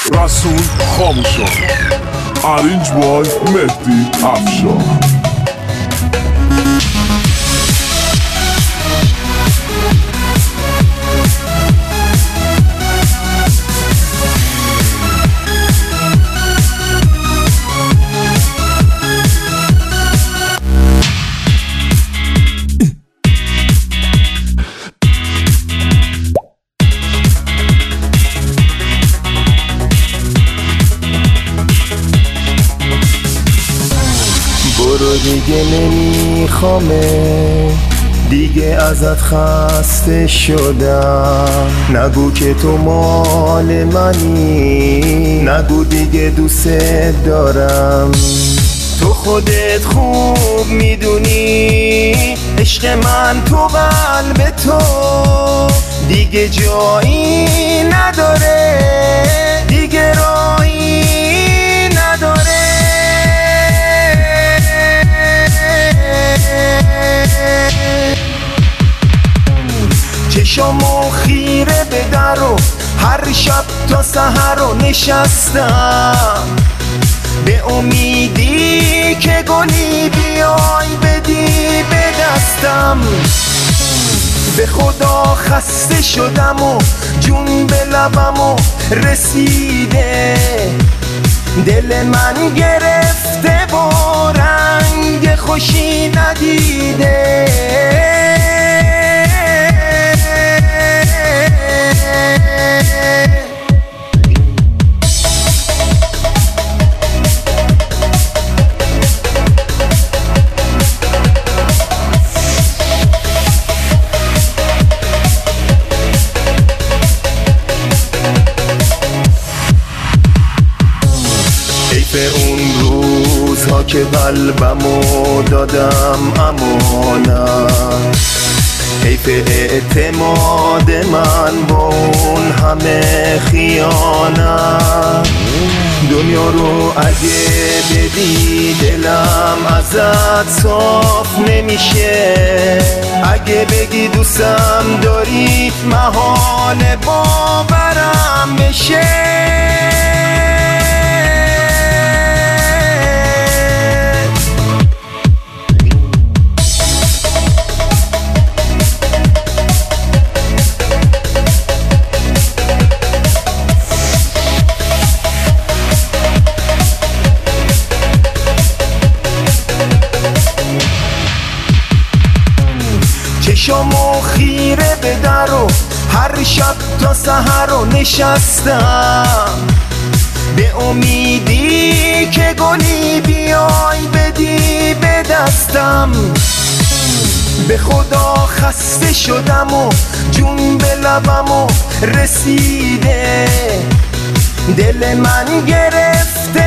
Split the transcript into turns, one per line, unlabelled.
رسول خاموشان ارینج بای مهدی افشار.
برو دیگه نمیخوامه، دیگه ازت خسته شدم. نگو که تو مال منی، نگو دیگه دوست دارم. تو خودت خوب میدونی عشق من تو قلب تو دیگه جایی نداره، دیگه راهی نداره. چشامو خیره به در و هر شب تا سحر رو نشستم به امیدی که گلی بیای بدی به دستم. به خدا خسته شدم و جون به لبم و رسیده، دل من گرفته و رنگ خوشی ندیده. به اون روزها که قلبمو دادم امانت، حیف اعتماد من با اون همه خیانت. دنیا رو اگه بدی دلم ازت صاف نمیشه، اگه بگی دوستم داری محال باورم بشه. چشامو خیره به در و هر شب تا سحر رو نشستم به امیدی که گلی بیای بدی به دستم. به خدا خسته شدم و جون به لبم و رسیده، دل من گرفته